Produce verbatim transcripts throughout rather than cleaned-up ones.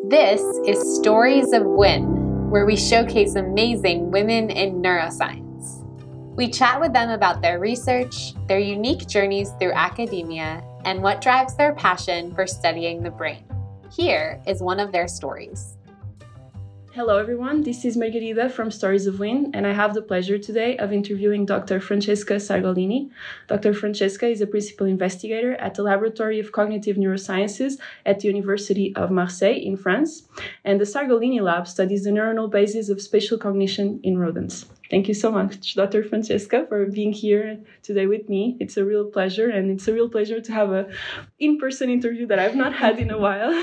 This is Stories of Win, where we showcase amazing women in neuroscience. We chat with them about their research, their unique journeys through academia, and what drives their passion for studying the brain. Here is one of their stories. Hello everyone, this is Margarida from Stories of Win, and I have the pleasure today of interviewing Doctor Francesca Sargolini. Doctor Francesca is a principal investigator at the Laboratory of Cognitive Neurosciences at the University of Marseille in France, and the Sargolini Lab studies the neuronal basis of spatial cognition in rodents. Thank you so much, Doctor Francesca, for being here today with me. It's a real pleasure, and it's a real pleasure to have an in-person interview that I've not had in a while.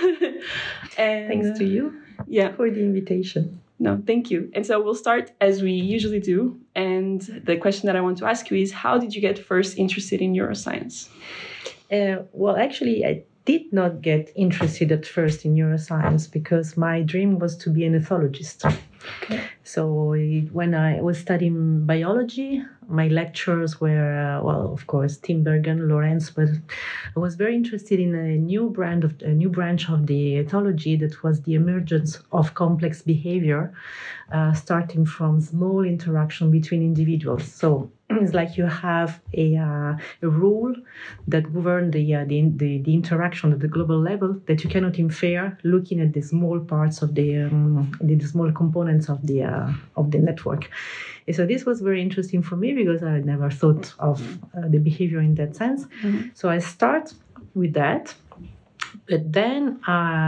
and, Thanks to you. Yeah, for the invitation. No, thank you. And so we'll start as we usually do. And the question that I want to ask you is, how did you get first interested in neuroscience? Uh, well, actually, I did not get interested at first in neuroscience because my dream was to be an ethologist. Okay. So when I was studying biology, my lectures were, uh, well, of course, Tim Bergen, Lorenz, but I was very interested in a new brand of a new branch of the ethology that was the emergence of complex behavior, uh, starting from small interaction between individuals. So it's like you have a, uh, a rule that governs the, uh, the, the the interaction at the global level that you cannot infer looking at the small parts of the um, the small components of the uh, of the network. And so this was very interesting for me because I never thought of uh, the behavior in that sense. Mm-hmm. So I start with that. But then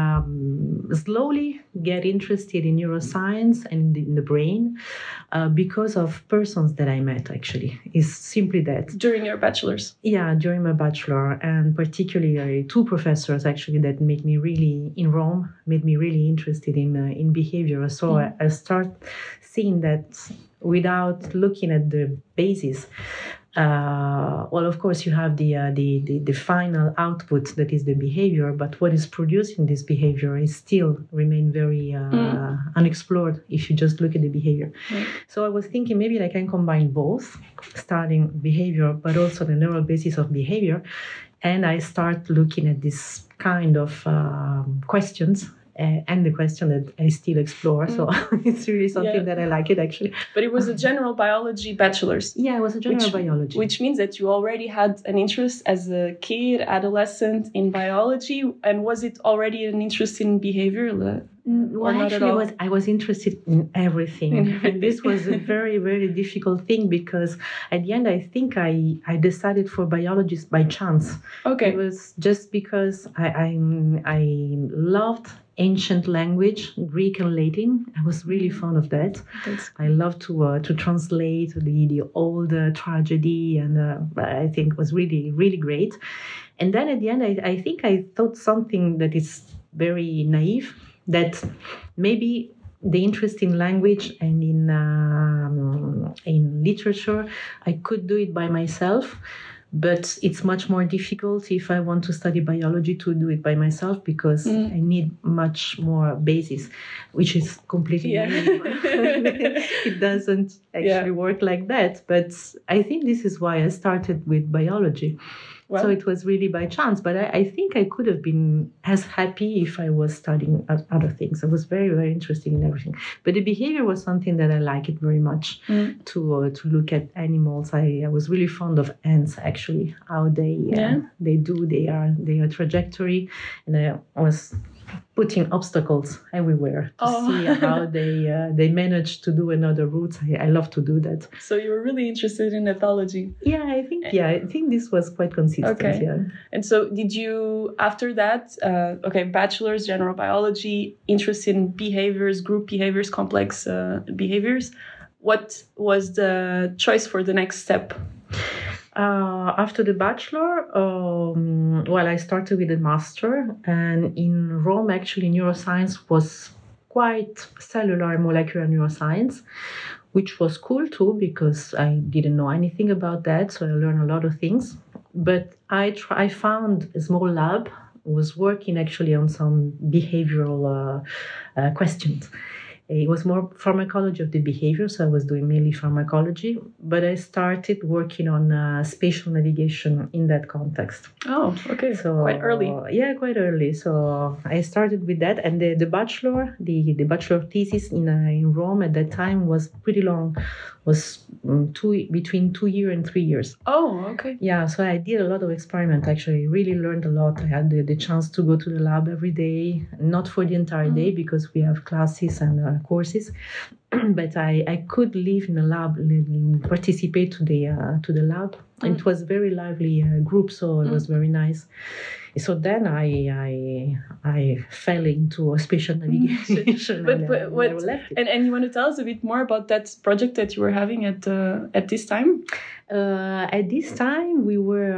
um, slowly get interested in neuroscience and in the brain uh, because of persons that I met, actually. It's simply that. During your bachelor's? Yeah, during my bachelor, and particularly two professors, actually, that made me really, in Rome, made me really interested in, uh, in behavior. So mm. I, I start seeing that without looking at the basis. Uh, well, of course, you have the, uh, the the the final output that is the behavior, but what is producing this behavior is still remain very uh, mm. unexplored if you just look at the behavior. Mm. So I was thinking maybe I can combine both, studying behavior, but also the neural basis of behavior, and I start looking at this kind of um, questions. Uh, and the question that I still explore. Mm. So it's really something yeah. that I like it, actually. But it was a general biology bachelor's. Yeah, it was a general which, biology. Which means that you already had an interest as a kid, adolescent in biology. And was it already an interest in behavior? Well, actually, was, I was interested in everything. And this was a very, very difficult thing because at the end, I think I, I decided for biology by chance. Okay. It was just because I I, I loved ancient language, Greek and Latin. I was really fond of that. That's I love to uh, to translate the the old uh, tragedy, and uh, I think it was really really great. And then at the end, I, I think I thought something that is very naive, that maybe the interest in language and in um, in literature, I could do it by myself. But it's much more difficult if I want to study biology to do it by myself because mm. I need much more basis, which is completely yeah. It doesn't actually yeah. work like that. But I think this is why I started with biology. Well, so it was really by chance, but I, I think I could have been as happy if I was studying other things. I was very, very interested in everything. But the behavior was something that I liked it very much mm. to uh, to look at animals. I, I was really fond of ants, actually, how they uh, yeah. they do their their trajectory, and I was putting obstacles everywhere to oh. see how they uh, they manage to do another route. I, I love to do that. So you were really interested in ethology. Yeah, I think yeah, I think this was quite consistent. Okay. Yeah. And so did you after that? Uh, okay, bachelor's general biology, interest in behaviors, group behaviors, complex uh, behaviors. What was the choice for the next step? Uh, after the bachelor, um, well, I started with a master, and in Rome, actually, neuroscience was quite cellular molecular neuroscience, which was cool too because I didn't know anything about that, so I learned a lot of things. But I try, I found a small lab, was working actually on some behavioral uh, uh, questions. It was more pharmacology of the behavior, so I was doing mainly pharmacology, but I started working on uh, spatial navigation in that context. Oh, okay. So quite early. Yeah, quite early. So I started with that, and the, the bachelor, the, the bachelor thesis in uh, in Rome at that time was pretty long, was um, two between two years and three years. Oh, okay. Yeah, so I did a lot of experiment. Actually, really learned a lot. I had the, the chance to go to the lab every day, not for the entire mm-hmm. day because we have classes and uh, courses, but I, I could live in a lab, participate to the uh, to the lab. Mm-hmm. And it was a very lively uh, group, so it mm-hmm. was very nice. So then I I I fell into a spatial navigation. but and, but uh, what and, and you want to tell us a bit more about that project that you were having at uh, at this time? Uh, at this time, we were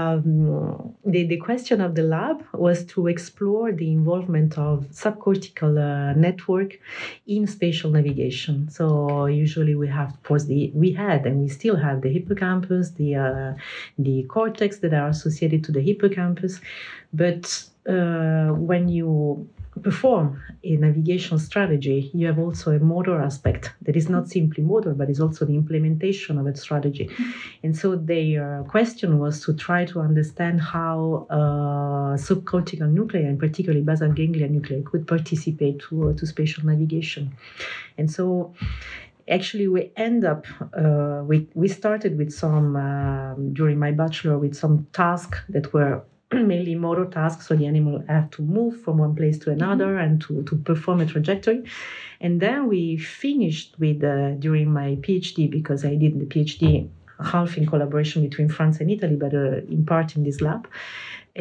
um, the the question of the lab was to explore the involvement of subcortical uh, network in spatial navigation. So usually we have, of course, the we had and we still have the hippocampus, the uh, the cortex that are associated to the hippocampus, but uh, when you perform a navigation strategy, you have also a motor aspect that is not simply motor, but is also the implementation of a strategy. And so their question was to try to understand how uh, subcortical nuclei, and particularly basal ganglia nuclei, could participate to, uh, to spatial navigation. And so actually we end up, uh, we, we started with some, uh, during my bachelor, with some tasks that were mainly motor tasks, so the animal had to move from one place to another mm-hmm. and to, to perform a trajectory. And then we finished with, uh, during my PhD, because I did the PhD half in collaboration between France and Italy, but uh, in part in this lab, uh,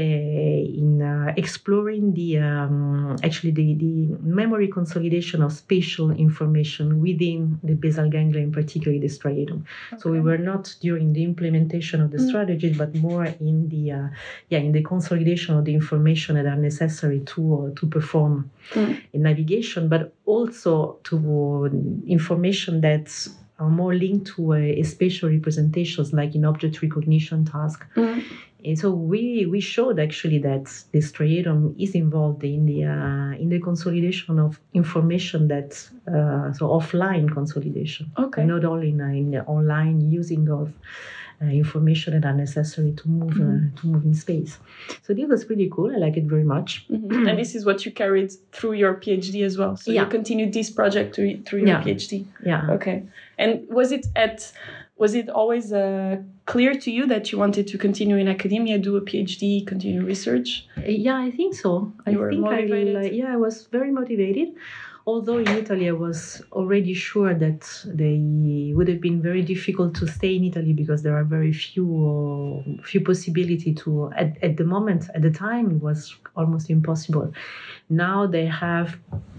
in uh, exploring the, um, actually the, the memory consolidation of spatial information within the basal ganglia, in particular the striatum. Okay. So we were not during the implementation of the mm. strategies, but more in the, uh, yeah, in the consolidation of the information that are necessary to, uh, to perform mm. in navigation, but also to uh, information that's are more linked to a, a spatial representations, like in object recognition task. Mm. And so we we showed actually that the striatum is involved in the uh, in the consolidation of information that uh, so offline consolidation, okay, not only in, in the online using of uh, information that are necessary to move mm-hmm. uh, to move in space. So this was pretty cool. I like it very much. Mm-hmm. And this is what you carried through your PhD as well. So yeah. you continued this project through, through your yeah. PhD. Yeah. Okay. And was it at was it always uh, clear to you that you wanted to continue in academia, do a PhD, continue research? Yeah, I think so. You I were think motivated? I, like, yeah, I was very motivated. Although in Italy, I was already sure that they would have been very difficult to stay in Italy because there are very few uh, few possibility to. At, at the moment, at the time, it was almost impossible. Now they have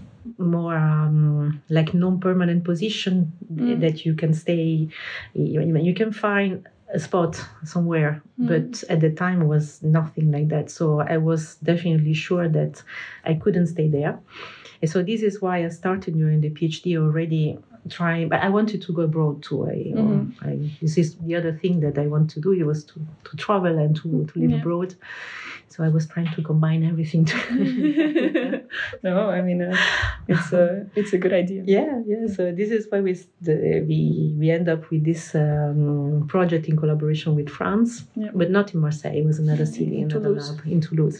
more um, like non-permanent position mm. that you can stay. You, you can find a spot somewhere, mm. but at the time was nothing like that. So I was definitely sure that I couldn't stay there. And so this is why I started during the PhD already trying, but I wanted to go abroad too. I, mm-hmm. I, this is the other thing that I want to do. It was to, to travel and to, to live yeah. abroad. So I was trying to combine everything. No, I mean, uh, it's a it's a good idea. Yeah, yeah. So this is why we the, we we end up with this um, project in collaboration with France, yeah. but not in Marseille. It was another city, in another Toulouse. lab in Toulouse.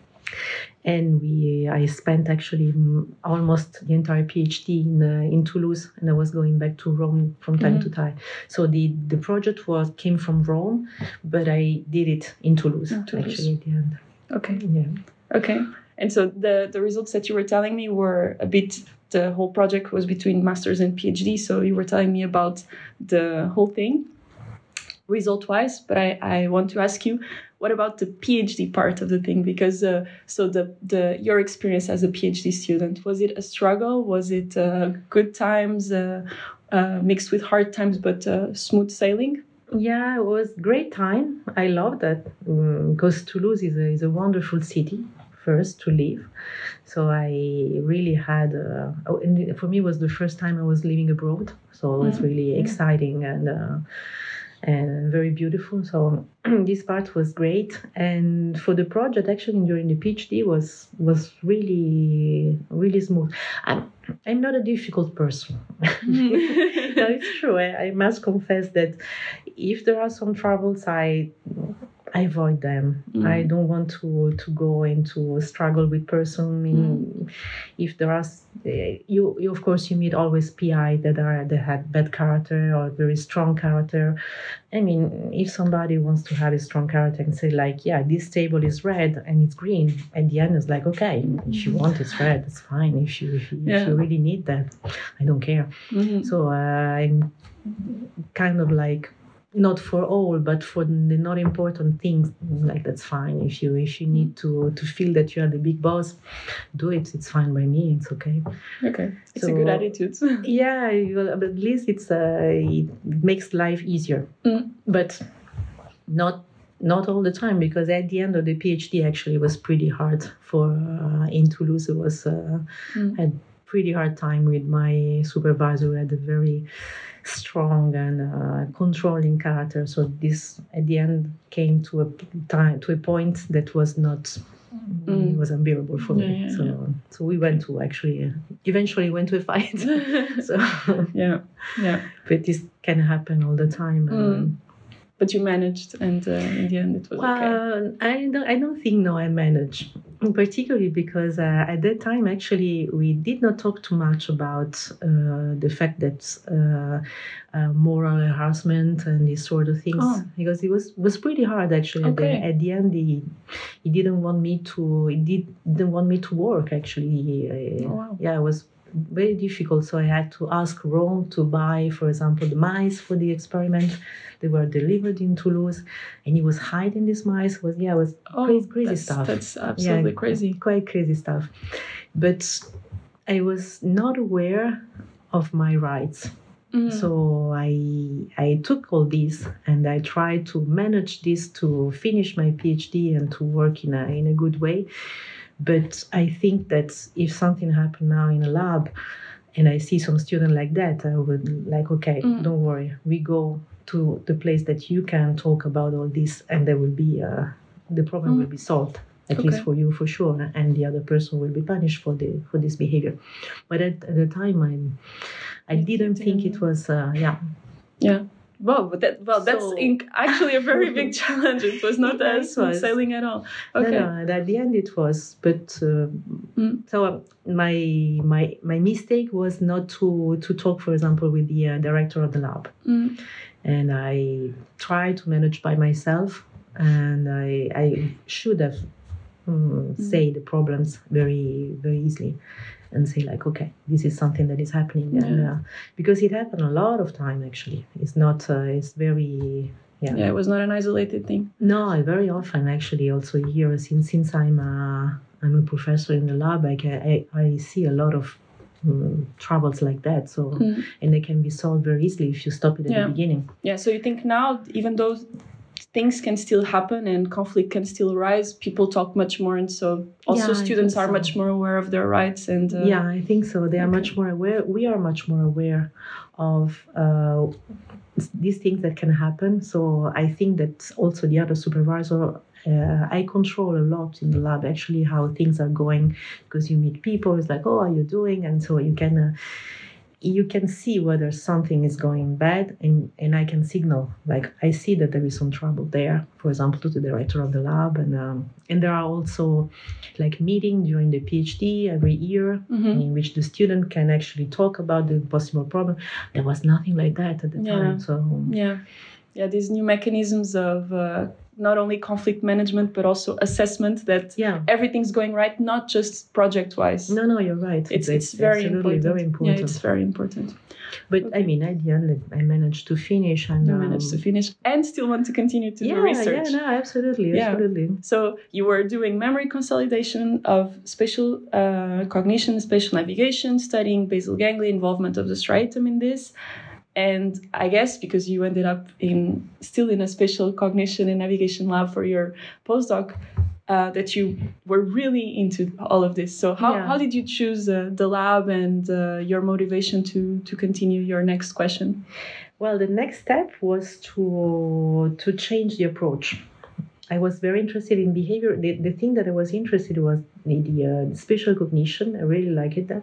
And we, I spent actually almost the entire PhD in uh, in Toulouse, and I was going back to Rome from time mm-hmm. to time. So the, the project was came from Rome, but I did it in Toulouse, in Toulouse. actually at the end. Okay. Yeah. Okay. And so the the results that you were telling me were a bit. The whole project was between masters and PhD. So you were telling me about the whole thing, result-wise. But I, I want to ask you. What about the PhD part of the thing? Because uh, so the the your experience as a PhD student, was it a struggle? Was it uh, good times uh, uh, mixed with hard times, but uh, smooth sailing? Yeah, it was great time. I love that um, because Toulouse is a is a wonderful city. First to live, so I really had. Uh, and for me, it was the first time I was living abroad, so it was really mm-hmm. exciting and. Uh, and very beautiful. So this part was great. And for the project, actually during the PhD was was really really smooth. I'm I'm not a difficult person. No, it's true. I, I must confess that if there are some troubles, I I avoid them. Mm. I don't want to, to go into a struggle with person. Mm. If there are, you, you of course you meet always P I that are that had bad character or very strong character. I mean, if somebody wants to have a strong character and say like, yeah, this table is red and it's green, at the end it's like, okay, if you want it's red, it's fine. If you if you, yeah. if you really need that, I don't care. Mm-hmm. So uh, I'm kind of like. Not for all, but for the not important things, like that's fine. If you if you need to to feel that you are the big boss, do it. It's fine by me. It's okay. Okay, it's so, a good attitude. Yeah, but at least it's uh, it makes life easier. Mm. But not not all the time, because at the end of the PhD, actually, it was pretty hard for uh, in Toulouse. It was uh, mm. had pretty hard time with my supervisor, who had a very strong and uh, controlling character. So this at the end came to a time to a point that was not mm. was unbearable for yeah, me. Yeah, so yeah. so we went to actually uh, eventually went to a fight. So yeah, yeah. But this can happen all the time. Mm. Um, but you managed, and uh, in the end, it was well, okay. I don't. I don't think no, I managed. Particularly because uh, at that time, actually, we did not talk too much about uh, the fact that uh, uh, moral harassment and these sort of things, oh. because it was was pretty hard actually. Okay. At, the, at the end, he, he didn't want me to. He did didn't want me to work actually. He, oh, wow. Yeah, it was very difficult. So I had to ask Rome to buy, for example, the mice for the experiment. They were delivered in Toulouse, and he was hiding these mice. It was yeah, it was oh, crazy, crazy that's, stuff. That's absolutely yeah, crazy. Quite crazy stuff. But I was not aware of my rights. Mm. So I I took all this and I tried to manage this to finish my PhD and to work in a in a good way. But I think that if something happened now in a lab and I see some student like that, I would like, okay, mm. don't worry, we go to the place that you can talk about all this, and there will be uh, the problem mm. will be solved, at okay. least for you for sure, and the other person will be punished for the for this behavior. But at, at the time, I I didn't think it was uh, yeah yeah. Wow, but that well, that's so, inc- actually a very big challenge. It was not yeah, as smooth sailing at all. Okay, no, no, at the end it was, but uh, mm. so uh, my my my mistake was not to to talk, for example, with the uh, director of the lab, mm. and I tried to manage by myself, and I I should have um, mm. say the problems very very easily. And say like, okay, this is something that is happening, yeah. and uh, because it happened a lot of time actually. It's not. Uh, it's very. Yeah. Yeah. It was not an isolated thing. No, very often actually. Also here, since since I'm a I'm a professor in the lab, I can, I, I see a lot of um, troubles like that. So mm. and they can be solved very easily if you stop it at yeah. the beginning. Yeah. So you think now, even though things can still happen and conflict can still arise, people talk much more, and so also yeah, students are so. much more aware of their rights. And uh, yeah, I think so. They are okay. much more aware. We are much more aware of uh, these things that can happen. So I think that also the other supervisor, uh, I control a lot in the lab actually how things are going, because you meet people. It's like, oh, how are you doing? And so you can. Uh, you can see whether something is going bad, and, and I can signal, like I see that there is some trouble there, for example, to the director of the lab. And um, and there are also like meetings during the PhD every year mm-hmm. in which the student can actually talk about the possible problem. There was nothing like that at the yeah. time. So yeah, yeah, these new mechanisms of uh, not only conflict management, but also assessment that yeah. everything's going right, not just project-wise. No, no, you're right. It's, it's, it's very important. very important. Yeah, it's very important. But okay. I mean, at the end, I managed to finish. And you um, managed to finish and still want to continue to yeah, do research. Yeah, no, absolutely, yeah. absolutely. So you were doing memory consolidation of spatial uh, cognition, spatial navigation, studying basal ganglia, involvement of the striatum in this. And I guess because you ended up in still in a spatial cognition and navigation lab for your postdoc, uh, that you were really into all of this. So how, yeah. how did you choose uh, the lab and uh, your motivation to to continue your next question? Well, the next step was to to change the approach. I was very interested in behavior. The, the thing that I was interested in was the, the uh, spatial cognition. I really liked that.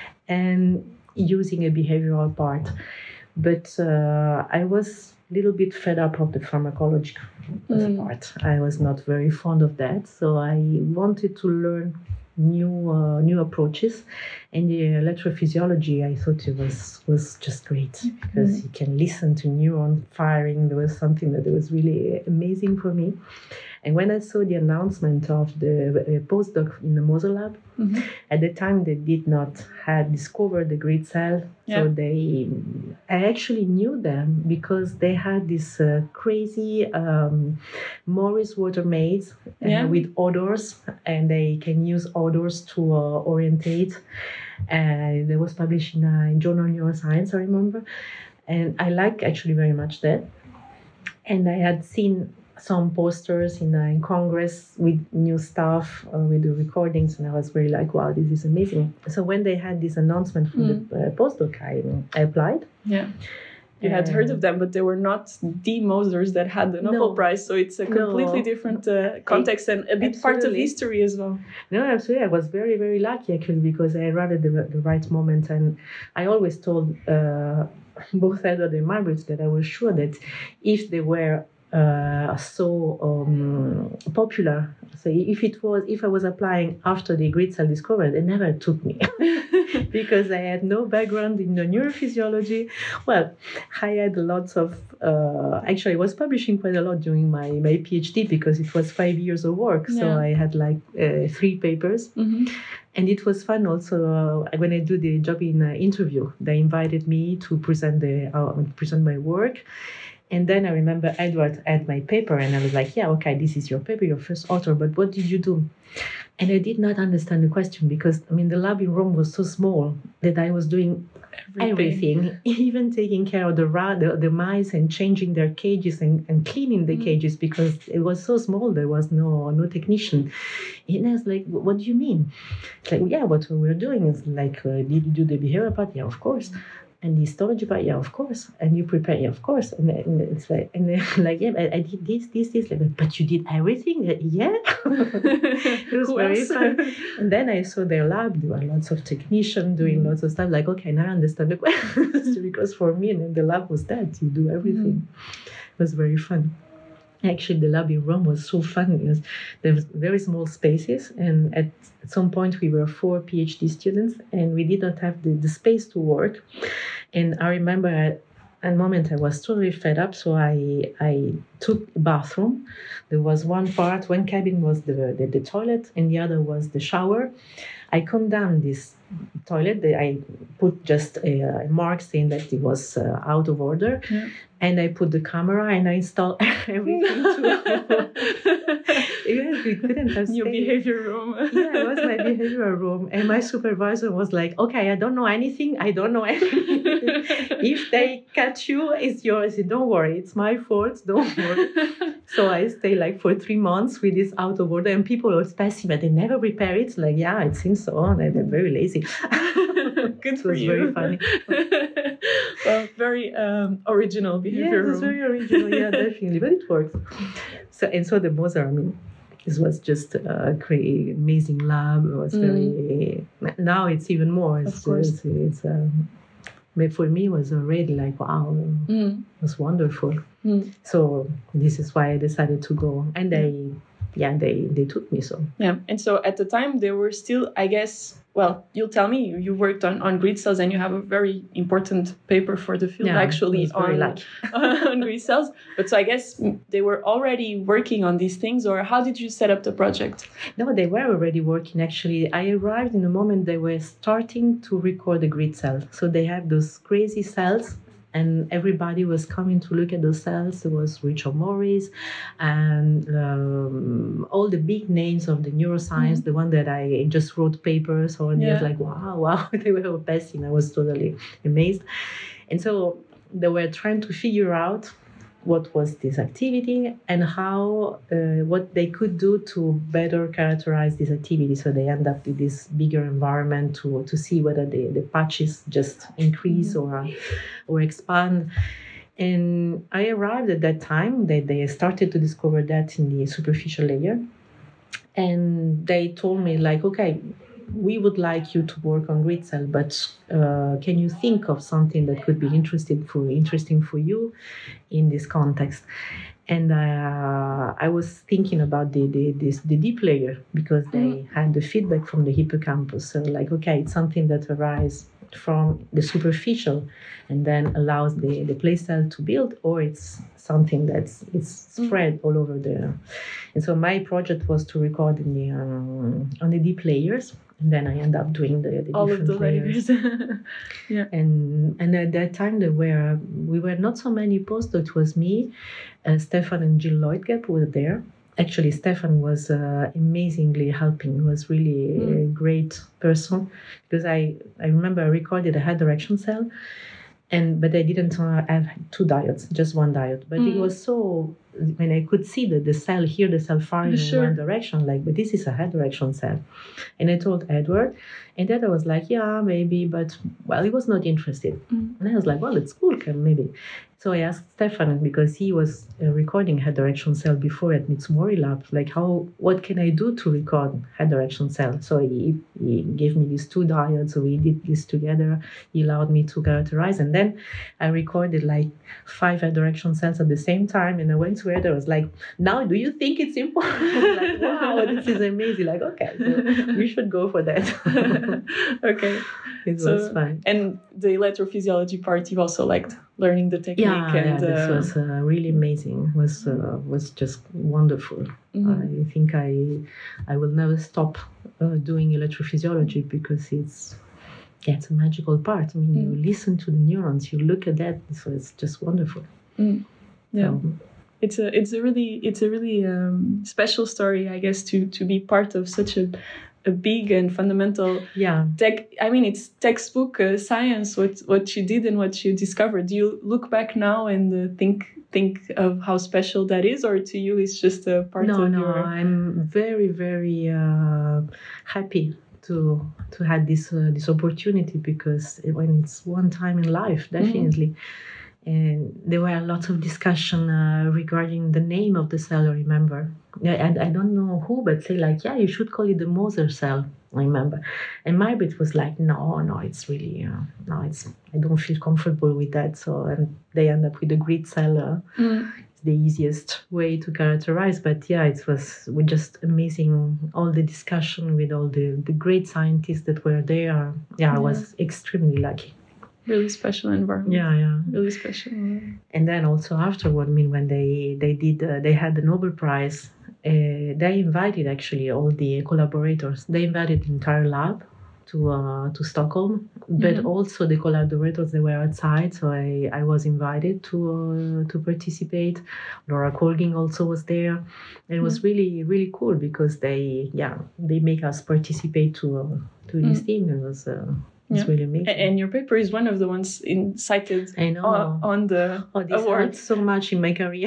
And using a behavioral part. But uh, I was a little bit fed up of the pharmacological mm. part. I was not very fond of that. So I wanted to learn new uh, new approaches. And the electrophysiology, I thought it was, was just great because mm. you can listen to neuron firing. There was something that was really amazing for me. And when I saw the announcement of the uh, postdoc in the Moser Lab, mm-hmm. at the time they did not have discovered the grid cell. Yeah. So they, I actually knew them because they had this uh, crazy um, Morris water maze uh, yeah. with odors, and they can use odors to uh, orientate. And it was published in a journal Neuroscience, I remember. And I like actually very much that. And I had seen some posters in, uh, in Congress with new stuff, uh, with the recordings, and I was very like, wow, this is amazing. So when they had this announcement from mm. the uh, postdoc, I, I applied. Yeah. You had heard of them, but they were not the Mosers that had the Nobel no. Prize, so it's a completely no. different uh, context and a bit absolutely. Part of history as well. No, absolutely. I was very, very lucky actually because I arrived at the, the right moment, and I always told uh, both Edward and Margaret that I was sure that if they were Uh, so um, popular. So if it was, if I was applying after the grid cell discovery, they never took me because I had no background in the neurophysiology. Well, I had lots of. Uh, actually, I was publishing quite a lot during my my PhD because it was five years of work. Yeah. So I had like uh, three papers. Mm-hmm. And it was fun also uh, when I do the job in uh, interview. They invited me to present the uh, present my work. And then I remember Edward had my paper and I was like, yeah, okay, this is your paper, your first author, but what did you do? And I did not understand the question because, I mean, the lab in Rome was so small that I was doing everything, everything even taking care of the, ra- the, the mice and changing their cages and, and cleaning the mm. cages because it was so small, there was no no technician. And I was like, what do you mean? It's like, yeah, what we're doing is like, uh, did you do the behavior part? Yeah, of course. And the histology part, yeah, of course. And you prepare, yeah, of course. And, and it's like, and then, like, yeah, I, I did this, this, this. Like, but you did everything, yeah. It was very fun. And then I saw their lab. There were lots of technicians doing mm. lots of stuff. Like, okay, now I understand the question because for me, and the lab was that you do everything. Mm. It was very fun. Actually, the lab in Rome was so fun because there was very small spaces, and at, at some point we were four PhD students, and we did not have the, the space to work. And I remember at a moment I was totally fed up, so I I took a bathroom. There was one part, one cabin was the the, the toilet, and the other was the shower. I come down this toilet. I put just a, a mark saying that it was uh, out of order. Yeah. And I put the camera and I installed everything too. Yes, we couldn't have your behavior room. Yeah, it was my behavior room. And my supervisor was like, okay, I don't know anything. I don't know anything. If they catch you, it's yours. Don't worry, it's my fault. Don't worry. So I stayed like for three months with this out of order, and people were passing, but they never repair it. Like, yeah, it seems so. And they're very lazy. Good for you. It was very funny. Well, very um, original behavior. Yeah, it was very original. Yeah, definitely, but it works. So and so the Moser, I mean, this was just a crazy, amazing lab. It was very. Mm. Now it's even more. It's, of course, it's. it's um, but for me, it was already like wow, mm. it was wonderful. Mm. So this is why I decided to go, and they, yeah, they they took me. So yeah, and so at the time they were still, I guess. Well, you'll tell me, you worked on, on grid cells and you have a very important paper for the field, yeah, actually, on, on grid cells. But so I guess they were already working on these things, or how did you set up the project? No, they were already working, actually. I arrived in the moment they were starting to record the grid cells. So they have those crazy cells, and everybody was coming to look at those cells. There was Richard Morris and um, all the big names of the neuroscience, mm-hmm. the one that I just wrote papers on. Yeah. It was like, wow, wow, they were passing. I was totally amazed. And so they were trying to figure out what was this activity and how, uh, what they could do to better characterize this activity. So they end up with this bigger environment to, to see whether the, the patches just increase mm-hmm. or, or expand. And I arrived at that time. They, they started to discover that in the superficial layer. And they told me, like, okay, we would like you to work on grid cell, but uh, can you think of something that could be interesting for interesting for you in this context? And uh, I was thinking about the the, this, the deep layer, because they mm-hmm. had the feedback from the hippocampus. So like, okay, it's something that arises from the superficial and then allows the, the place cell to build, or it's something that's it's spread mm-hmm. all over the. And so my project was to record in the um, on the deep layers. And then I end up doing the, the all different of the layers. layers. yeah. And and at that time there were we were not so many postdocs. It was me, uh, Stefan and Jill Lloyd-Gap were there. Actually, Stefan was uh, amazingly helping. He was really mm. a great person, because I, I remember I recorded a head direction cell, and but I didn't uh, have two diodes, just one diode. But mm. it was so, when I could see that the cell, hear the cell firing sure. in one direction, like, but this is a head direction cell. And I told Edward, and Edward was like, yeah, maybe, but, well, he was not interested. Mm. And I was like, well, it's cool, can maybe. So I asked Stefan, because he was uh, recording head direction cell before at Mitsumori Lab, like, how, what can I do to record head direction cell? So he, he gave me these two diodes, so we did this together. He allowed me to characterize, and then I recorded like five head direction cells at the same time, and I went to Ed, I was like, now do you think it's important? Like, wow, this is amazing. Like, okay, so we should go for that. Okay. It so, was fun. And the electrophysiology part, you also liked learning the technique. Yeah, and, yeah this uh, was uh, really amazing. It was uh, was just wonderful. Mm-hmm. I think I I will never stop uh, doing electrophysiology, because it's yeah, it's a magical part. I mean, mm. you listen to the neurons, you look at that, so it's just wonderful. Mm. Yeah. Um, It's a it's a really it's a really um, special story, I guess, to to be part of such a a big and fundamental yeah tech. I mean, it's textbook uh, science. What what you did and what you discovered. Do you look back now and uh, think think of how special that is, or to you it's just a part no, of no, your? No, I'm very very uh, happy to to have this uh, this opportunity, because when it's one time in life, definitely. Mm-hmm. And there were lots of discussion uh, regarding the name of the cell, I remember. And I don't know who, but say like, yeah, you should call it the Moser cell, I remember. And Marbet was like, no, no, it's really, uh, no, it's, I don't feel comfortable with that. So and they end up with the grid cell. Uh, mm. It's the easiest way to characterize. But yeah, it was with just amazing, all the discussion with all the, the great scientists that were there. Yeah, I was yeah. extremely lucky. Really special environment. Yeah, yeah. Really special. And then also afterward, I mean, when they they did, uh, they had the Nobel Prize. Uh, they invited actually all the collaborators. They invited the entire lab to uh, to Stockholm, but mm-hmm. also the collaborators, they were outside. So I, I was invited to uh, to participate. Laura Colging also was there. And it mm-hmm. was really really cool, because they yeah they make us participate to uh, to mm-hmm. this thing. It was. Uh, It's yeah. really amazing. And your paper is one of the ones in, cited I know. On, on the oh, this award. So much in my career.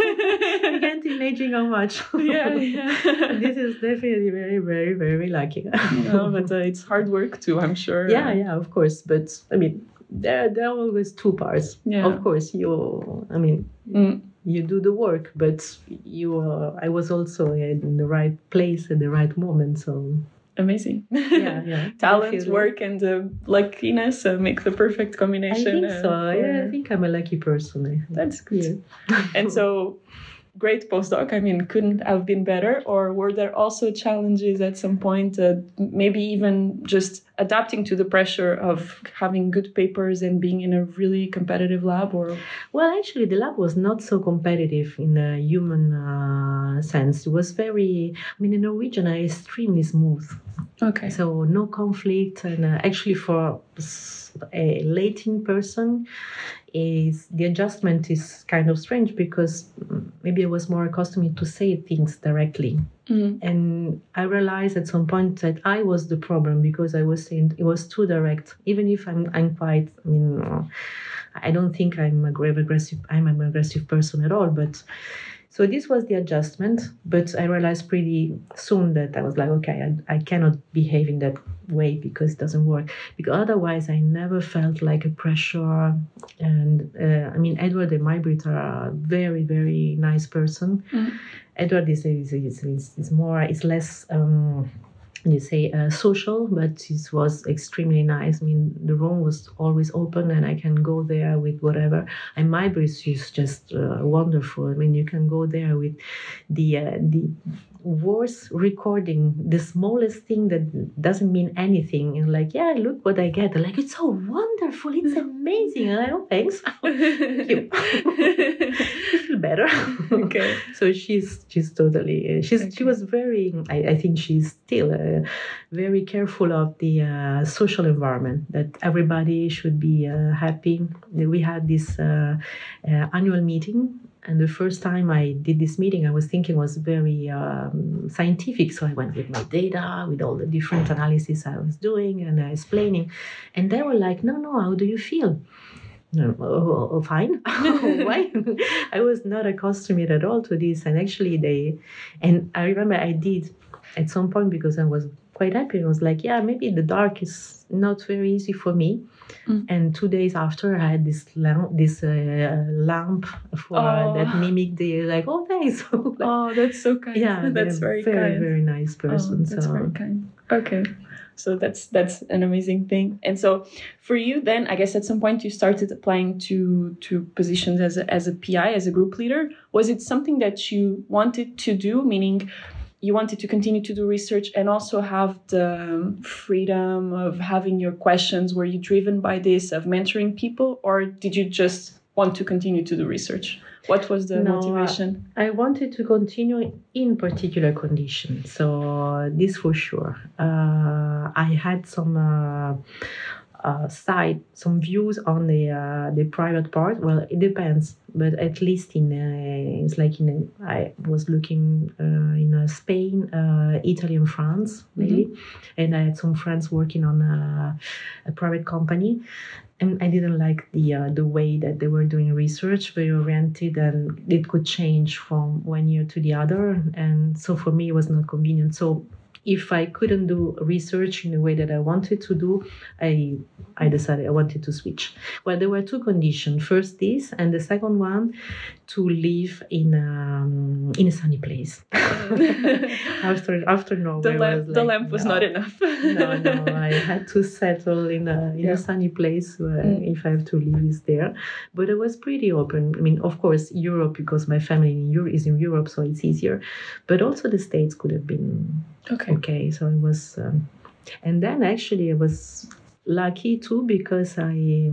I can't imagine how much. Yeah, yeah. This is definitely very, very, very lucky. No, but uh, it's hard work too, I'm sure. Yeah, yeah, of course. But I mean, there, there are always two parts. Yeah. Of course, you, I mean, mm. you do the work, but you, uh, I was also in the right place at the right moment, so... Amazing. Yeah, yeah. Talent, work, and uh, luckiness uh, make the perfect combination. I think so. Uh, yeah, I think I'm a lucky person. That's good. Yeah. And so, great postdoc. I mean, couldn't have been better. Or were there also challenges at some point, uh, maybe even just adapting to the pressure of having good papers and being in a really competitive lab? Or well, actually, the lab was not so competitive in a human uh, sense. It was very, I mean, in Norwegian, are extremely smooth. Okay. So no conflict, and uh, actually for a Latin person, is the adjustment is kind of strange, because maybe I was more accustomed to say things directly. Mm. And I realized at some point that I was the problem, because I was saying it was too direct. Even if I'm I'm quite, I mean, uh, I don't think I'm a aggressive. I'm an aggressive person at all, but So this was the adjustment, but I realized pretty soon that I was like, okay, I, I cannot behave in that way because it doesn't work. Because otherwise, I never felt like a pressure. And uh, I mean, Edward and Maybrit are a very, very nice person. Mm. Edward is, is, is, is, is more, is less... Um, you say uh, social, but it was extremely nice. I mean, the room was always open and I can go there with whatever. And my breath is just uh, wonderful. I mean, you can go there with the uh, the worst recording, the smallest thing that doesn't mean anything. And like, yeah, look what I get. Like, it's so wonderful. It's amazing. And I oh, thanks. Thank you. You feel better. Okay. So she's she's totally, she's okay. She was very, I, I think she's still uh, very careful of the uh, social environment, that everybody should be uh, happy. We had this uh, uh, annual meeting. And the first time I did this meeting, I was thinking was very um, scientific. So I went with my data, with all the different analysis I was doing and uh, explaining. And they were like, no, no, how do you feel? No, oh, oh, fine. Why? I was not accustomed at all to this. And actually they, and I remember I did at some point because I was quite happy. I was like, yeah, maybe the dark is not very easy for me. Mm. And two days after, I had this lamp, this uh, lamp for oh. that mimicked the like. Oh, thanks. Oh, that's so kind. Yeah, that's very, very, kind. very nice person. Oh, that's so. very kind. Okay, so that's that's an amazing thing. And so, for you, then I guess at some point you started applying to to positions as a, as a P I, as a group leader. Was it something that you wanted to do? Meaning, you wanted to continue to do research and also have the freedom of having your questions? Were you driven by this, of mentoring people, or did you just want to continue to do research? What was the no, motivation? I wanted to continue in particular conditions. So this for sure. Uh, I had some... Uh, Uh, side, some views on the uh, the private part. Well, it depends, but at least in uh, it's like in a, I was looking uh, in uh, Spain, uh, Italy, and France mainly, mm-hmm. and I had some friends working on a, a private company, and I didn't like the uh, the way that they were doing research, very oriented, and it could change from one year to the other, and so for me it was not convenient. So if I couldn't do research in the way that I wanted to do, I I decided I wanted to switch. Well, there were two conditions. First this, and the second one, to live in um, in a sunny place. after after Norway, the lamp, like, the lamp was no, not enough. no, no, I had to settle in a in yeah. a sunny place where mm. if I have to live is there. But it was pretty open. I mean, of course, Europe, because my family in Europe is in Europe, so it's easier. But also the States could have been okay. Okay, so it was, um, and then actually I was lucky too because I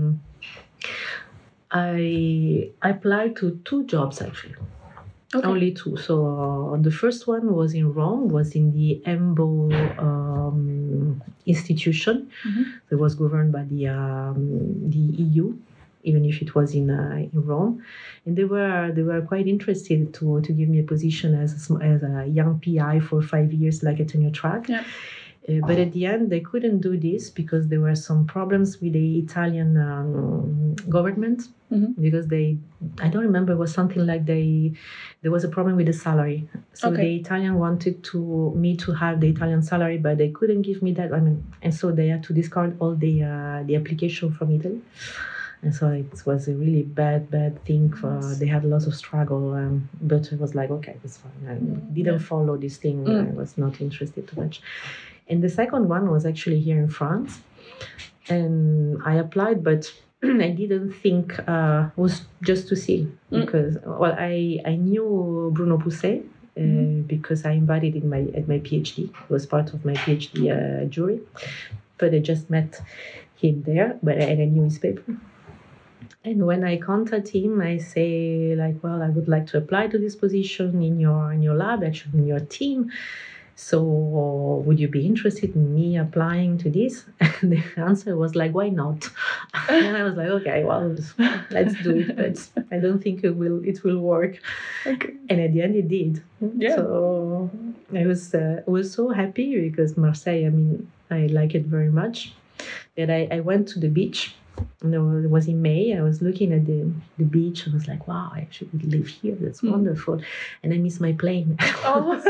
I applied to two jobs actually. Okay. Only two. So uh, the first one was in Rome, was in the EMBO um, institution. Mm-hmm. It was governed by the um, the E U, even if it was in uh, in Rome, and they were they were quite interested to to give me a position as a, as a young P I for five years, like a tenure track. Yeah. Uh, but at the end, they couldn't do this because there were some problems with the Italian um, government. Mm-hmm. Because they, I don't remember, it was something like they, there was a problem with the salary. So okay. the Italian wanted to me to have the Italian salary, but they couldn't give me that. I mean, and so they had to discard all the uh, the application from Italy. And so it was a really bad, bad thing. For, yes. They had lots of struggle, um, but it was like, okay, it's fine. I mm. didn't yeah. follow this thing. Mm. I was not interested too much. And the second one was actually here in France. And I applied, but I didn't think uh, was just to see. Mm. Because, well, I, I knew Bruno Pousset uh, mm. because I invited him my, at my PhD. It was part of my PhD uh, jury. But I just met him there, but I, I knew his paper. And when I contact him, I say, like, well, I would like to apply to this position in your in your lab, actually in your team. So would you be interested in me applying to this? And the answer was like, why not? And I was like, okay, well, let's do it. But I don't think it will it will work. Okay. And at the end, it did. Yeah. So I was uh, I was so happy because Marseille, I mean, I like it very much. That I, I went to the beach. you know, it was in May. I was looking at the, the beach. I was like, wow, I should live here. That's mm. wonderful. And I missed my plane. Oh,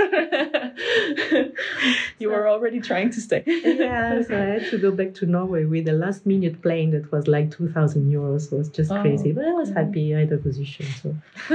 you so, were already trying to stay. Yeah, so I had to go back to Norway with a last minute plane that was like two thousand euros. So it was just oh, crazy. But I was yeah. happy. I had a position. So.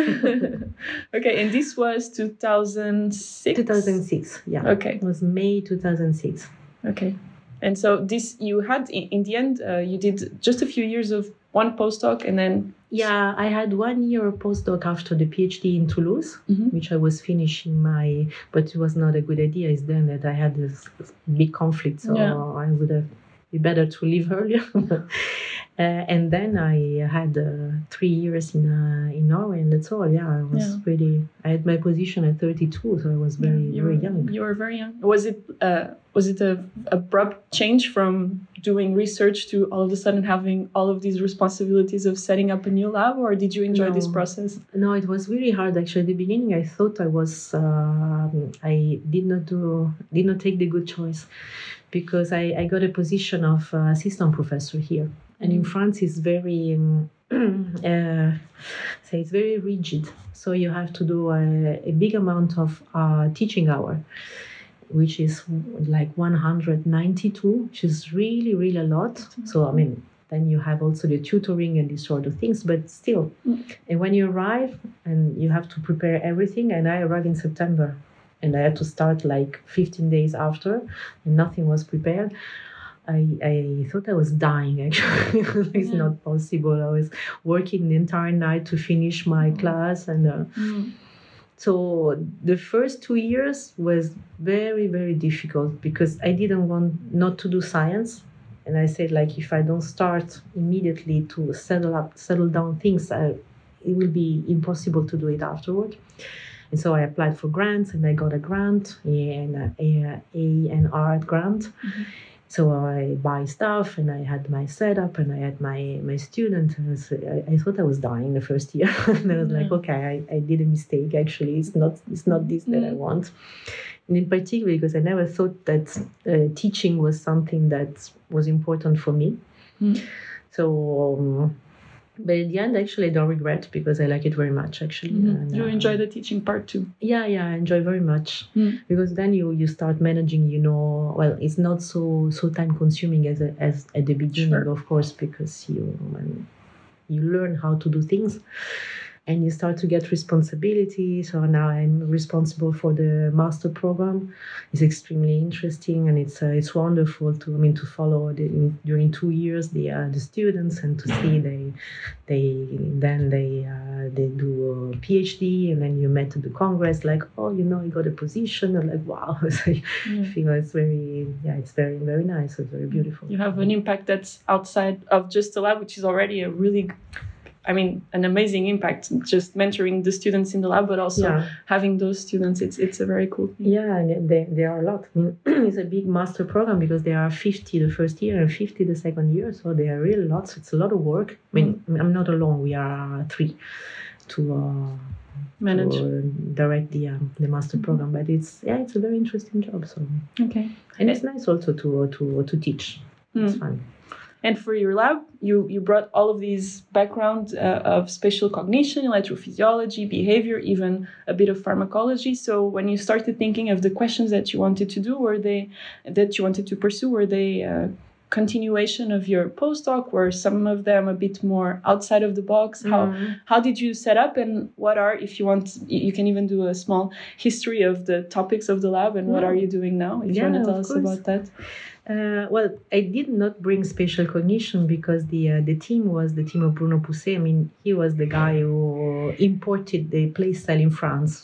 Okay, and this was two thousand six? two thousand six, yeah. Okay. It was May two thousand six. Okay. And so this, you had, in, in the end, uh, you did just a few years of one postdoc and then... Yeah, I had one year of postdoc after the PhD in Toulouse, mm-hmm. which I was finishing my... But it was not a good idea. It's then that I had this big conflict, so yeah. I would have been better to leave earlier. Uh, and then I had uh, three years in uh, in Norway, and that's all. Yeah, I was yeah. really. I had my position at thirty-two, so I was very yeah, very were, young. You were very young. Was it uh, was it a abrupt change from doing research to all of a sudden having all of these responsibilities of setting up a new lab, or did you enjoy no. this process? No, it was really hard. Actually, at the beginning, I thought I was. Uh, I did not do. Did not take the good choice, because I, I got a position of uh, assistant professor here. And in France, it's very, um, uh, say it's very rigid. So you have to do a, a big amount of uh, teaching hour, which is like one hundred ninety-two, which is really, really a lot. So, I mean, then you have also the tutoring and these sort of things, but still. And when you arrive, and you have to prepare everything, and I arrived in September, and I had to start like fifteen days after, and nothing was prepared. I, I thought I was dying, actually. It's yeah. not possible. I was working the entire night to finish my mm. class. And uh, mm. so the first two years was very, very difficult because I didn't want not to do science. And I said, like, if I don't start immediately to settle up, settle down things, I, it will be impossible to do it afterward. And so I applied for grants, and I got a grant, an A and R grant. Mm-hmm. So I buy stuff, and I had my setup, and I had my, my student. And I, I thought I was dying the first year. And I was mm-hmm. like, okay, I, I did a mistake. Actually, it's not it's not this that mm-hmm. I want. And in particular, because I never thought that uh, teaching was something that was important for me. Mm-hmm. So, um, but in the end, actually, I don't regret because I like it very much, actually. Mm-hmm. And, you uh, enjoy the teaching part too? Yeah, yeah, I enjoy very much. Mm. Because then you, you start managing, you know, well, it's not so so time consuming as a, as at the beginning, sure. of course, because you um, you learn how to do things. And you start to get responsibility. So now I'm responsible for the master program. It's extremely interesting, and it's uh, it's wonderful to I mean to follow the, in, during two years the uh, the students, and to see they they then they uh, they do a PhD, and then you met at the congress like, oh, you know, you got a position. I'm like, wow. So mm. I feel it's very yeah it's very very nice. It's very beautiful. You have an impact that's outside of just the lab, which is already a really I mean, an amazing impact, just mentoring the students in the lab, but also yeah. having those students. It's it's a very cool thing. Yeah, and they, they are a lot. I mean, it's a big master program because there are fifty the first year and fifty the second year. So they are really lots. It's a lot of work. I mean, mm. I'm not alone. We are three to uh, manage, to, uh, direct the um, the master mm-hmm. program. But it's yeah, it's a very interesting job. So okay, and it's nice also to to to teach. Mm. It's fun. And for your lab, you, you brought all of these background uh, of spatial cognition, electrophysiology, behavior, even a bit of pharmacology. So when you started thinking of the questions that you wanted to do, were they that you wanted to pursue, were they a continuation of your postdoc? Were some of them a bit more outside of the box? How mm. how did you set up, and what are, if you want, you can even do a small history of the topics of the lab, and mm. what are you doing now? If yeah, you want to tell us course. about that. Uh, well, I did not bring spatial cognition because the uh, the team was the team of Bruno Pousset. I mean, he was the guy who imported the playstyle in France.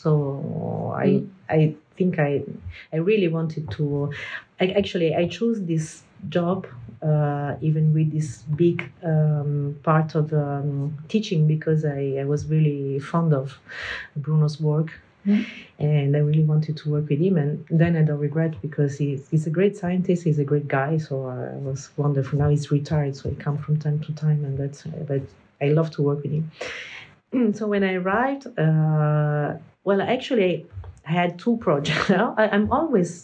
So I mm. I think I I really wanted to. I, actually, I chose this job uh, even with this big um, part of um, teaching because I, I was really fond of Bruno's work. Mm. And I really wanted to work with him, and then I don't regret because he's, he's a great scientist, he's a great guy, so uh, it was wonderful. Now he's retired, so I come from time to time, and that's but I love to work with him. So when I arrived, uh, well, actually, I had two projects. I, I'm always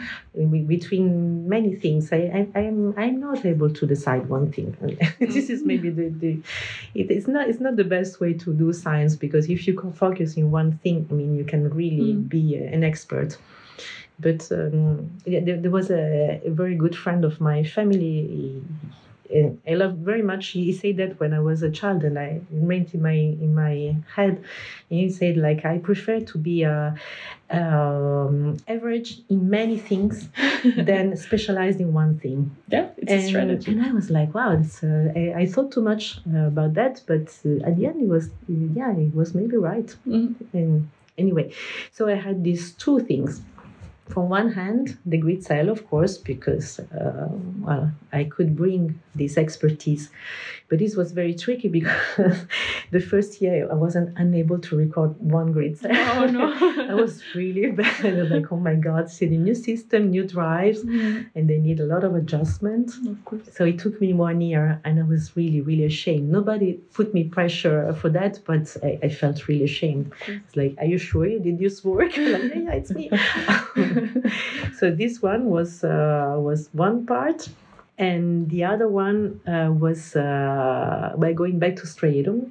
between many things. I, I, I'm I'm not able to decide one thing. This is maybe the, the it, it's not it's not the best way to do science, because if you can focus in one thing, I mean, you can really mm. be an expert. But um, yeah, there, there was a, a very good friend of my family. He, I loved very much. He said that when I was a child, and I remained in my in my head. And he said, like, I prefer to be a, um, average in many things than specialized in one thing. Yeah, it's and, a strategy. And I was like, wow, it's, uh, I, I thought too much uh, about that, but uh, at the end, it was yeah, it was maybe right. Mm-hmm. And anyway, so I had these two things. From one hand, the grid cell, of course, because, uh, well, I could bring this expertise. But this was very tricky because the first year I wasn't unable to record one grid cell. Oh, no. I was really bad. I was like, oh my God, it's a new system, new drives, mm-hmm. and they need a lot of adjustment. Of course. So it took me one year, and I was really, really ashamed. Nobody put me pressure for that, but I, I felt really ashamed. It's like, are you sure you did this work? I'm like, yeah, yeah, it's me. So this one was uh, was one part, and the other one uh, was uh, by going back to striatum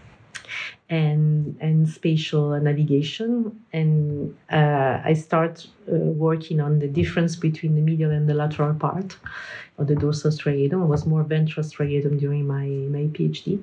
and and spatial navigation, and uh, I start uh, working on the difference between the medial and the lateral part of the dorsal striatum. It was more ventral striatum during my my PhD,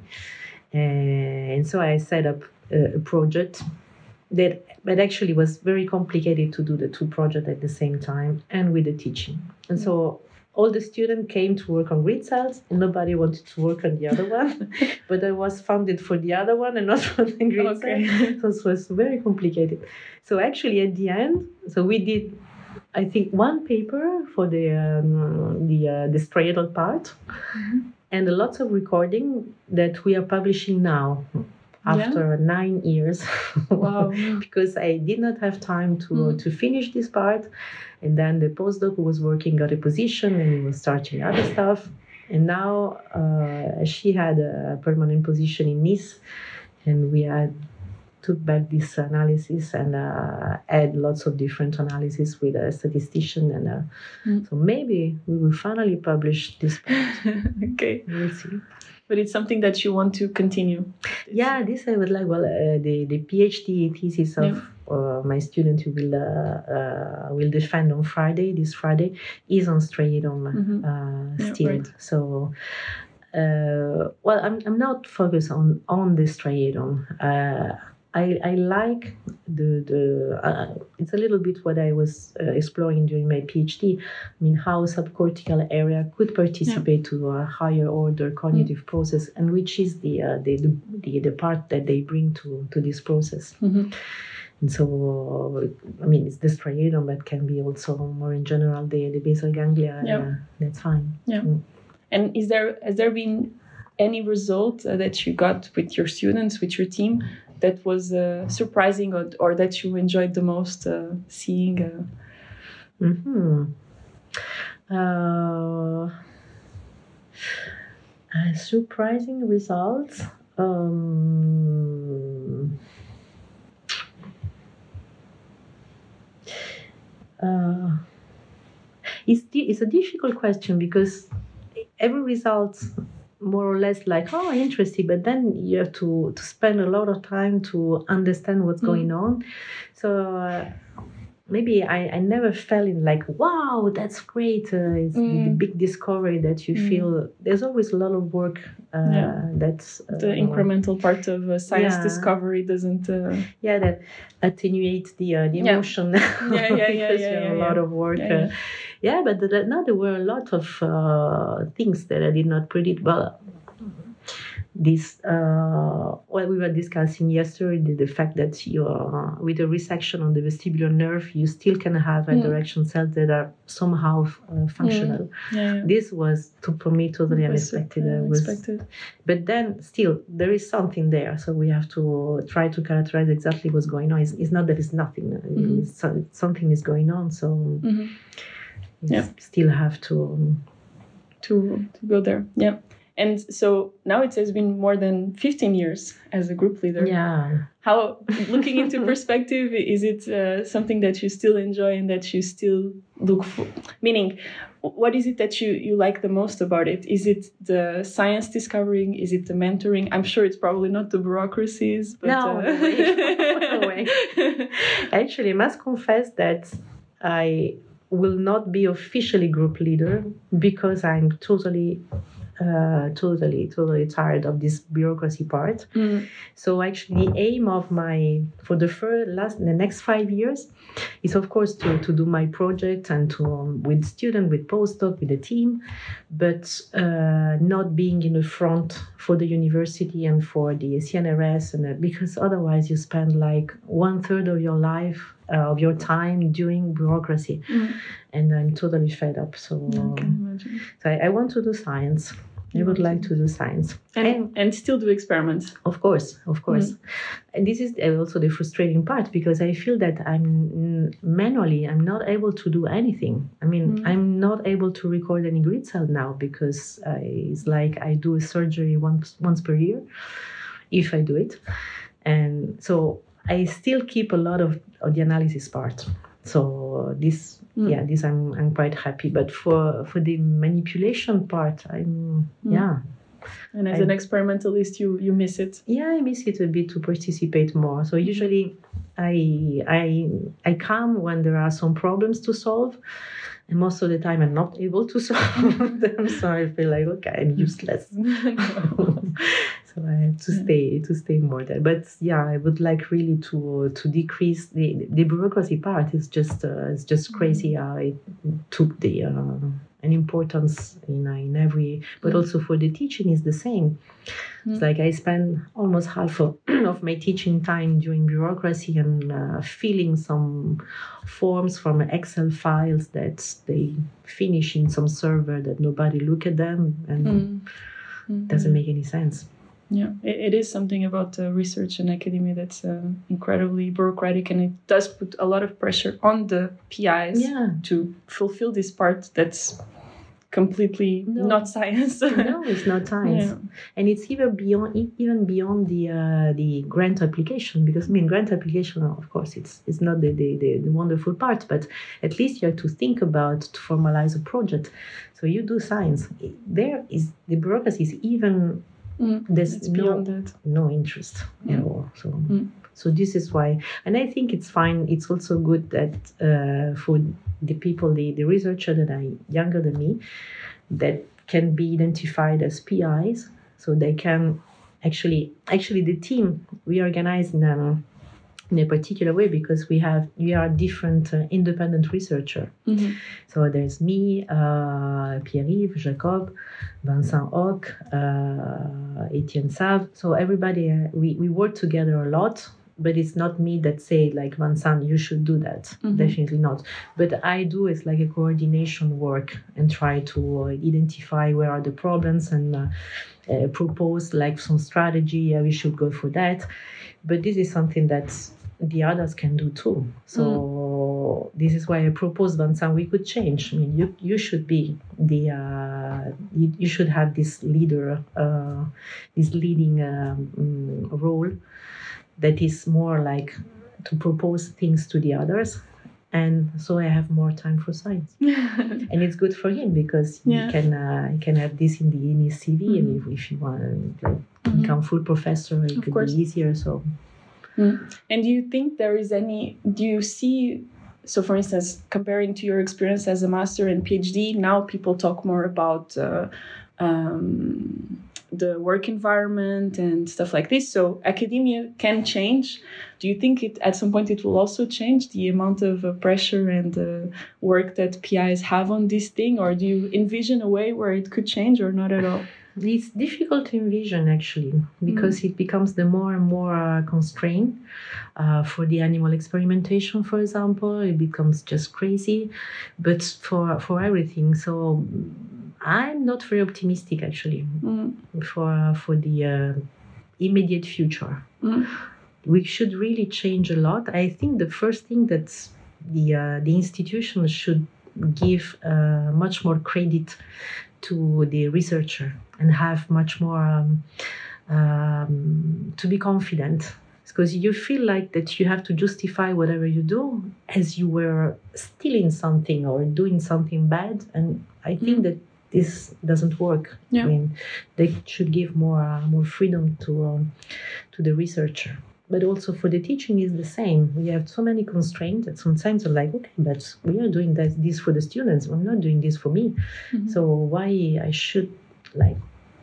and so I set up a, a project that but actually was very complicated to do the two projects at the same time and with the teaching. And mm-hmm. so all the students came to work on grid cells, and nobody wanted to work on the other one. But I was funded for the other one and not for the grid okay. cells. So it was very complicated. So actually at the end, so we did, I think, one paper for the um, the uh, the striatal part, mm-hmm. and lots of recording that we are publishing now. After yeah. nine years, wow! Because I did not have time to mm. to finish this part, and then the postdoc who was working got a position and he was starting other stuff, and now uh, she had a permanent position in Nice, and we had took back this analysis and uh, add lots of different analysis with a statistician, and uh, mm. so maybe we will finally publish this part. Okay, we'll see. But it's something that you want to continue. Yeah, this I would like. Well, uh, the the PhD thesis of yeah. uh, my student who will uh, uh, will defend on Friday, this Friday, is on striatum mm-hmm. uh, yeah, still. Right. So, uh, well, I'm I'm not focused on on the striatum. Uh, I, I like the, the uh, it's a little bit what I was uh, exploring during my PhD. I mean, how subcortical area could participate yeah. to a higher order cognitive mm. process, and which is the, uh, the, the the part that they bring to, to this process. Mm-hmm. And so, I mean, it's the striatum, but can be also more in general the, the basal ganglia. Yeah. Uh, that's fine. Yeah. Mm. And is there has there been any result uh, that you got with your students, with your team, that was uh, surprising or, or that you enjoyed the most uh, seeing? Uh... Mm-hmm. Uh, uh, surprising results. Um, uh, it's, it's a difficult question because every result more or less like, oh, interesting, but then you have to, to spend a lot of time to understand what's mm. going on. So uh, maybe I, I never fell in like, wow, that's great. Uh, it's mm. the big discovery that you mm. feel. There's always a lot of work uh, yeah. that's... Uh, the incremental part of uh, science yeah. discovery doesn't... Uh... Yeah, that attenuates the, uh, the emotion. Yeah, yeah, yeah. yeah, because yeah, you have yeah, a yeah. lot of work. Yeah, yeah. Uh, Yeah, but the, now there were a lot of uh, things that I did not predict. Well, this, uh, well, we were discussing yesterday the, the fact that you, uh, with a resection on the vestibular nerve, you still can have mm. direction cells that are somehow uh, functional. Mm. Yeah, yeah. This was, to, for me, totally unexpected. Uh, was, unexpected. But then, still, there is something there. So we have to try to characterize exactly what's going on. It's, it's not that it's nothing. Mm-hmm. It's, something is going on. So... Mm-hmm. You yeah. still have to um, to to go there. Yeah. And so now it has been more than fifteen years as a group leader. Yeah. How, looking into perspective, is it uh, something that you still enjoy and that you still look for? Meaning, what is it that you, you like the most about it? Is it the science discovering? Is it the mentoring? I'm sure it's probably not the bureaucracies. But, no, uh... no way. No way. Actually, I must confess that I will not be officially group leader because I'm totally... Uh, totally, totally tired of this bureaucracy part. Mm. So actually, the aim of my for the first last the next five years is of course to, to do my project and to um, with student, with postdoc, with the team, but uh, not being in the front for the university and for the C N R S, and uh, because otherwise you spend like one third of your life. Uh, of your time doing bureaucracy, mm. and I'm totally fed up. So, I can imagine. so I, I want to do science. I would like to do science and and, and still do experiments. Of course, of course. Mm. And this is also the frustrating part because I feel that I'm manually I'm not able to do anything. I mean, mm. I'm not able to record any grid cell now because I, it's like I do a surgery once once per year, if I do it, and so. I still keep a lot of, of the analysis part. So this, mm. yeah, this I'm I'm quite happy. But for for the manipulation part, I'm mm. yeah. And as I, an experimentalist, you you miss it. Yeah, I miss it a bit to participate more. So usually, I I I come when there are some problems to solve. And most of the time, I'm not able to solve them, so I feel like okay, I'm useless. So I have to stay to stay more there. But yeah, I would like really to to decrease the the bureaucracy part. Is just uh, it's just crazy how it took the uh, an importance in uh, in every. But also for the teaching is the same. Mm. It's like I spend almost half of, of my teaching time doing bureaucracy and uh, filling some forms from Excel files that they finish in some server that nobody look at them and mm. mm-hmm. doesn't make any sense. Yeah, it, it is something about uh, research and academia that's uh, incredibly bureaucratic, and it does put a lot of pressure on the P Is yeah. to fulfill this part that's completely no. not science. No, it's not science, yeah. And it's even beyond even beyond the uh, the grant application, because I mean grant application, of course, it's it's not the, the the the wonderful part, but at least you have to think about to formalize a project. So you do science. There is the bureaucracy is even. Mm, There's no, that. no interest mm. at all. So, mm. so this is why, and I think it's fine. It's also good that uh, for the people, the, the researchers that are younger than me, that can be identified as P Is, so they can actually, actually the team we organize in a, in a particular way because we have we are different uh, independent researcher. Mm-hmm. So there's me, uh, Pierre-Yves, Jacob, Vincent Hoc, uh, Etienne Save. So everybody, uh, we, we work together a lot, but it's not me that say like, Vincent, you should do that. Mm-hmm. Definitely not. But I do it's like a coordination work and try to uh, identify where are the problems and uh, uh, propose like some strategy. Yeah, we should go for that. But this is something that's the others can do too. So mm. this is why I propose Vincent we could change. I mean, you you should be the uh, you, you should have this leader, uh, this leading um, role that is more like to propose things to the others. And so I have more time for science, and it's good for him because yeah. he can uh, he can have this in the in his C V, mm-hmm. and if, if you want like mm-hmm. become full professor, it of could course. be easier. So. Mm. And do you think there is any, do you see, so for instance, comparing to your experience as a master and PhD, now people talk more about uh, um, the work environment and stuff like this. So academia can change. Do you think it at some point it will also change the amount of uh, pressure and uh, work that P Is have on this thing? Or do you envision a way where it could change or not at all? It's difficult to envision actually because mm. it becomes the more and more uh, constrained uh, for the animal experimentation, for example. It becomes just crazy, but for for everything. So I'm not very optimistic actually mm. for for the uh, immediate future. Mm. We should really change a lot. I think the first thing that the uh, the institutions should give uh, much more credit to the researcher and have much more um, um, to be confident, because you feel like that you have to justify whatever you do as you were stealing something or doing something bad. And I think mm. that this doesn't work. Yeah. I mean, they should give more uh, more freedom to um, to the researcher. But also for the teaching is the same. We have so many constraints that sometimes I'm like, okay, but we are doing that, this for the students. I'm not doing this for me. Mm-hmm. So why I should like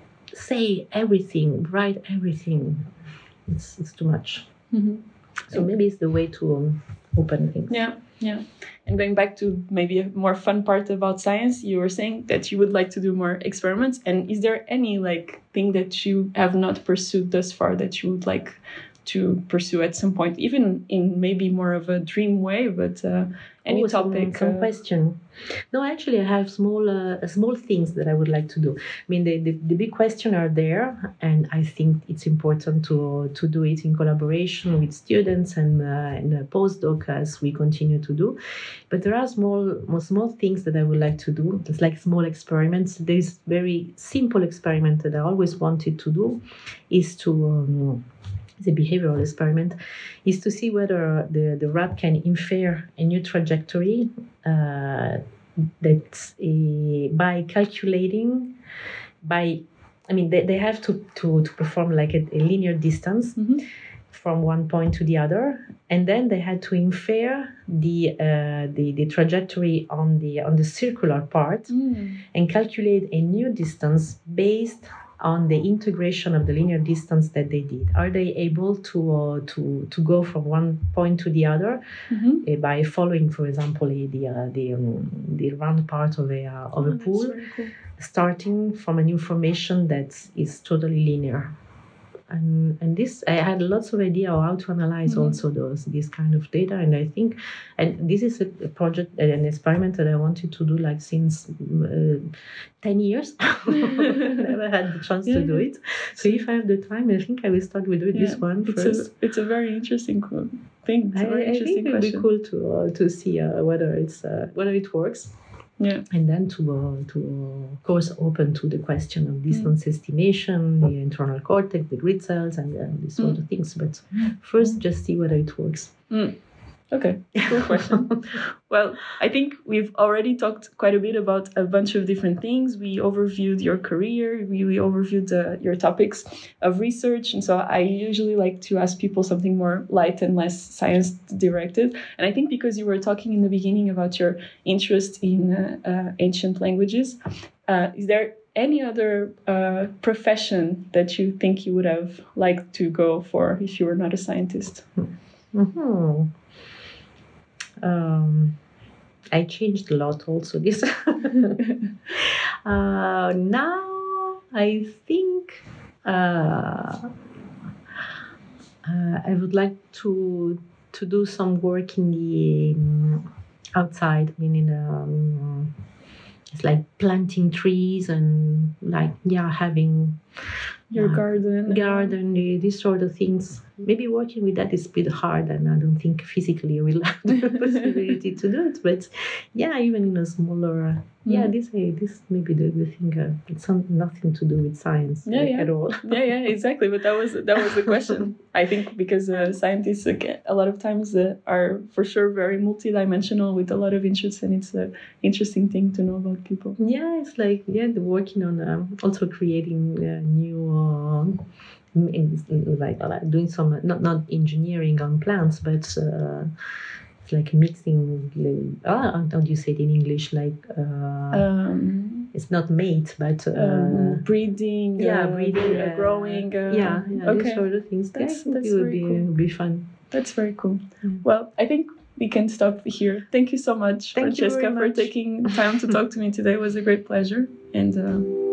say everything, write everything? It's it's too much. Mm-hmm. So maybe it's the way to um, open things. Yeah, yeah. And going back to maybe a more fun part about science, you were saying that you would like to do more experiments. And is there any like thing that you have not pursued thus far that you would like to pursue at some point, even in maybe more of a dream way, but uh, any oh, topic? Some, some uh, question. No, actually, I have small uh, small things that I would like to do. I mean, the, the, the big question are there, and I think it's important to to do it in collaboration with students and, uh, and uh, postdoc as we continue to do. But there are small small things that I would like to do. It's like small experiments. There's very simple experiment that I always wanted to do, is to um, the behavioral experiment, is to see whether the, the rat can infer a new trajectory uh, that uh, by calculating, by, I mean, they, they have to, to, to perform like a, a linear distance mm-hmm. from one point to the other, and then they had to infer the uh, the, the trajectory on the on the circular part mm. and calculate a new distance based on the integration of the linear distance that they did. Are they able to uh, to to go from one point to the other mm-hmm. uh, by following, for example, uh, the uh, the um, the round part of a uh, of oh, a pool, cool. starting from an information that is totally linear. And and this, I had lots of idea of how to analyze mm-hmm. also those this kind of data. And I think, and this is a, a project, an experiment that I wanted to do like since uh, ten years. Never had the chance yeah. to do it. So if I have the time, I think I will start with yeah. this one it's first. A, it's a very interesting thing. It's a very I, interesting I think question. It would be cool to uh, to see uh, whether it's uh, whether it works. Yeah, and then to uh, to uh, of course open to the question of distance mm. estimation, the internal cortex, the grid cells, and uh, these sort mm. of things. But first, just see whether it works. Mm. Okay, cool question. Well, I think we've already talked quite a bit about a bunch of different things. We overviewed your career, we, we overviewed uh, your topics of research. And so I usually like to ask people something more light and less science-directed. And I think because you were talking in the beginning about your interest in uh, uh, ancient languages, uh, is there any other uh, profession that you think you would have liked to go for if you were not a scientist? Mm-hmm. Um, I changed a lot also this. uh, now I think uh, uh, I would like to to do some work in the um, outside, meaning um, it's like planting trees and like yeah having your uh, garden, garden, these sort of things. Maybe working with that is a bit hard, and I don't think physically I will have the possibility to do it. But yeah, even in a smaller, uh, mm. yeah, this uh, this maybe the, the thing. Uh, it's some, nothing to do with science yeah, like, yeah. at all. yeah, yeah, exactly. But that was that was the question. I think because uh, scientists uh, a lot of times uh, are for sure very multidimensional with a lot of interests, and it's an interesting thing to know about people. Yeah, it's like yeah, the working on um, also creating uh, new. Uh, In, in, like uh, doing some not not engineering on plants, but uh, it's like mixing. Uh, how do you say it in English? Like uh, um, it's not mate, but uh, um, breeding. Yeah, uh, breeding, uh, growing. Uh, yeah, yeah, okay. these sort of things. That's, yeah, that's it would very be cool. be fun. That's very cool. Mm. Well, I think we can stop here. Thank you so much, Thank Francesca, you very for much. taking time to talk to me today. It was a great pleasure, and. Uh,